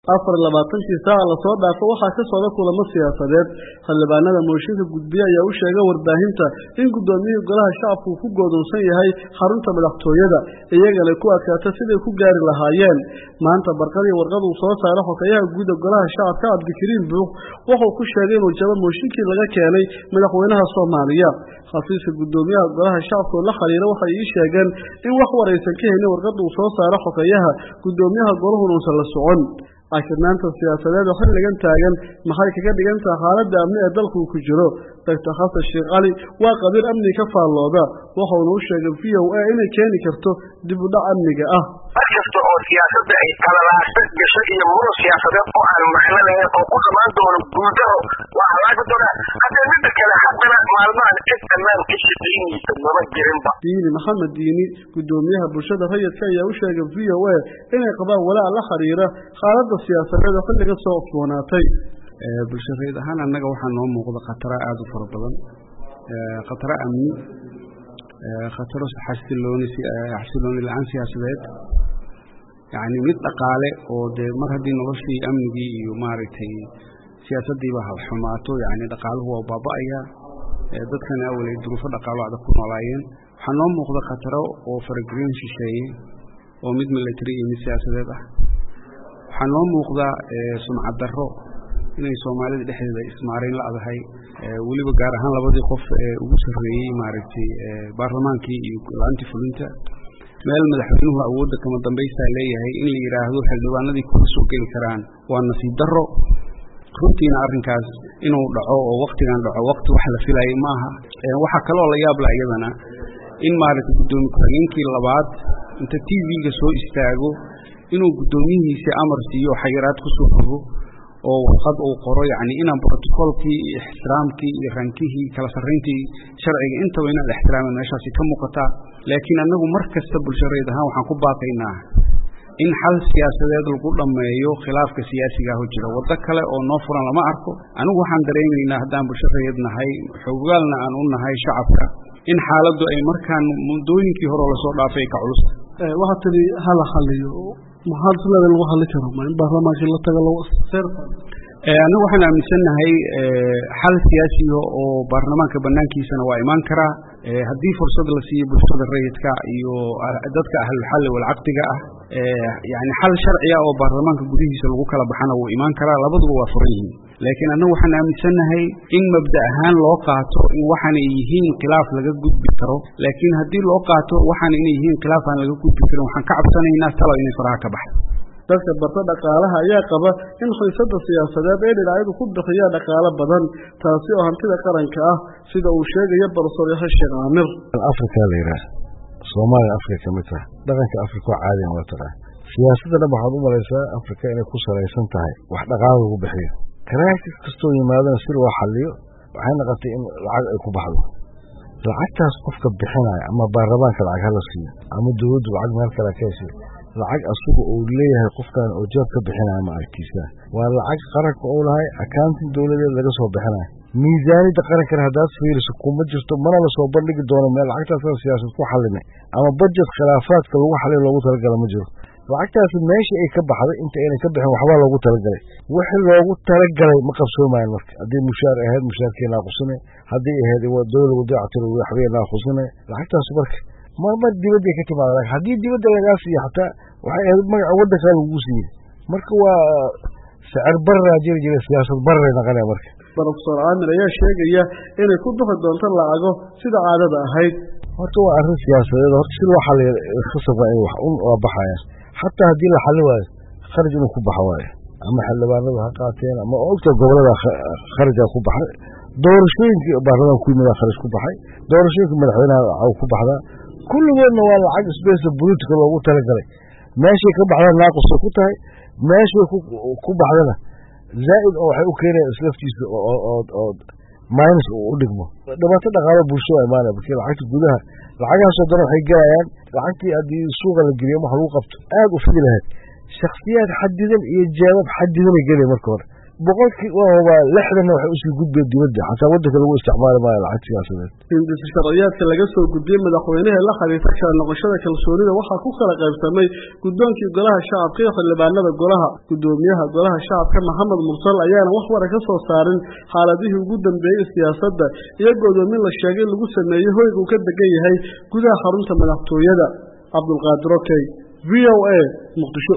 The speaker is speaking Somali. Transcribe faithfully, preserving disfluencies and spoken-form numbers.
afar iyo labaatan saac la soo dhaafo waxa ka soo kulamo siyaasadeed xildhibaanada mooshinka gudbiya ayaa u sheegay warbaahinta in gudoomiyaha golaha shacabku ku go'doonsan yahay xarunta madaxtooyada iyagana ku adkaata sidii ku gaari lahaayeen maanta barqadii warqad uu soo saaray xogayaha guud ee golaha shacabka Cabdikariin Buux wuxuu ku sheegay inuu jabo mooshinkii laga keenay madaxweynaha Soomaaliya xafiiska gudoomiyaha golaha shacabka la xiriira waxa ay sheegeen in wax wareysan ka helay warqad uu soo saaray xogayaha gudoomiyaha golaha uu la socon ashirnaanta siyaasadeed oo xilligan taagan maxay kaga dhigan tahay xaaladda amni ee dalku ku jiro Doctor Xasan Sheekh Cali waa qabiir amni ka faalooda waxa uu sheegay V O A inay keeni karto dib u dhac amniga ah markasta oo siyaasadda ay kala laastay gashay iyo muran siyaasadeed oo aan macno lahayn oo ku dhamaan doono guudaha waa laga doonaa hadda mid kale haddana maalmahan cid ammaan ka shaqeynaysa maba jirinba diini maxamed diini gudoomiyaha bulshada rayidka ayaa u sheegay V O A inay qabaan walaac la xiriira xaaladda siyaasadeed oo xilliga soo cusboonaatay ee bulshada ahaan annaga waxaa noo muuqda khatara aad u fara badan ee khatara amni ee khataro xasilooni xasilooni la'aan siyaasadeed yani mid dhaqaale oo de mar haddii noloshii amnigii iyo maaragtay siyaasadii ba xumaato yani dhaqaaluhu waa baaba'aya ee dadkana awalay duruufo dhaqaalo adag ku noolaayeen waxaa noo muuqda khataro oo faragelin shisheeye oo mid military iyo mid siyaasadeed ah waxaa noo muuqda sumcad darro inay Soomaalida dhexdeeda ismaareyn la adahay waliba gaar ahaan labadii qof ee ugu sareeyay maaragtay baarlamaankii iyo laanti fulinta meel madaxweynuhu awoodda kama dambaysta leeyahay in la yiraahdo xildhibaanadii ku soo gali karaan waa nasiib darro runtiina arrinkaas inuu dhaco oo waqtigan dhaco waqti wax la filayay maaha waxa kale oo la yaab la iyadana in maaragtay gudoomiye ku-xigeenkii labaad inta T V-ga soo istaago inuu gudoomiyihiisa amar siiyo xayiraad ku soo rogo oo warqad uu qoro yani inaan protocolkii ixtiraamkii iyo rankihii kala sarreyntii sharciga inta weyna la ixtiraamay meeshaasi ka muuqata laakiin anagu markasta bulshada ahaan waxaan ku baaqaynaa in xal siyaasadeed lagu dhameeyo khilaafka siyaasiga ah jira wada kale oo noo furan lama arko anigu waxaan dareemaynaa haddaan bulshada nahay xogaalna aan u nahay shacabka in xaaladdu ay markaan mudooyinkii hore la soo dhaafay ka culus ee waxa tiri hala xaliyo maxaa sidoo lagu xalin karo ma in baarlamaanka la tago loo sir ee anagu waxaan aaminsanahay xal siyaasi oo baarlamaanka banaankiisana waa iman karaa ee haddii fursad la siiyo bulshada rayidka iyo dadka ahlul xal wal aqdiga ah ee yani xal sharci ah oo baarlamaanka gudihiisa lagu kala baxana uu iman karaa labaduba waa furan yihiin laakiin anagu waxaan aaminsanahay in mabda ahaan loo qaato in waxaan ay yihiin khilaaf laga gudbi karo laakiin haddii loo qaato waxaan inay yihiin khilaaf aan laga gudbi karin waxaan ka cabsanaynaa talo inay faraha ka baxdo dadka barta dhaqaalaha ayaa qaba in xiisadda siyaasadeed ee dhinacyadu ku bixiya dhaqaale badan taasi oo hantida qaranka ah sida uu sheegay Professor Sheekh Amir Afrika leeyahay Soomaaliya Afrika kamida dhaqanka Afrika caadi ah wata siyaasadda waxaad u malaysaa Afrika inay ku saleysan tahay wax dhaqaale lagu bixiyo crisis kastoo yimaadana si loo xalliyo waxay noqotay in lacag ay ku baxdo lacagtaas qofka bixinaya ama baarlamaanka lacag hala siiyo ama dawladdu lacag meel kale ka heshay lacag asugu uu leeyahay qofkan oo joog ka bixinaya ma arkiisa waa lacag qaranka oo lahay accounting dawladeed laga soo bixinaya miisaaniyadda qaranka hadaad fiiriso kuma jirto mana la soo bandhigi doono meel lacagtaas siyaasad ku xalinay ama budget khilaafaadka lagu xalin loogu talagalay ma jiro lacagtaas meesha ay ka baxday inta ay ka bixin waxba loogu talagalay wixii loogu talagalay ma qabsoomaan marka hadii mushaar ahayd mushaarkeena qusnay hadii ahayd dawladda wadactir waxweena qusnay lacagtaas marka ma ma dibadda ka timaada hadii dibadda laga siiyo xataa waxay ahayd magaca waddanka lagu siiyay marka waa sicir barra jir jir siyaasad barra naqanay marka Professor Amir ayaa sheegaya inay ku bixi doonto lacago sida caadada ahayd horta waa arrin siyaasadeed horta si loo xalliyo khasaba in wax un oo baxaya hatta hadii la xalli waayo kharaj inuu ku baxo waayo ama xildhibaanadu ha qaateen ama ogta gobolada kharajka ku baxay doorashooyinkii baarlamaanka ku yimid kharaj ku baxay doorashooyinka madaxweynaha oo ku baxda kulligoodna waa lacag space political loogu talagalay meeshay ka baxdaan naaqus ku tahay meeshay ku baxdana zaid oo waxay u keenayaan islaftiisa oo oo minus u dhigmo dhibaato dhaqaale bulsho ay maana markii lacagta gudaha lacagahaas oo dhan waxay galayaan lacagtii haddii suuqa la geliyo wax lagu qabto aad u fidi lahayd shakhsiyaad xadidan iyo jeebab xadidan ay gelay marka hore boqolkii waa lixdan waxay usii gudbeen dibadda xataa waddanka lagu isticmaali maayo lacag siyaasadeed hindisa sharciyaadka laga soo gudbiyey madaxweynaha la xiriirta kala noqoshada kalsoonida waxaa ku kala qaybsamay guddoonkii golaha shacabka iyo xildhibaanada golaha guddoomiyaha golaha shacabka maxamed mursal ayaana wax wara ka soo saarin xaaladihii ugu dambeeyey siyaasadda iyo godoomin la sheegay lagu sameeyey hoyga uu ka degan yahay gudaha xarunta madaxtooyada cabdulqaadir okey v o a muqdisho.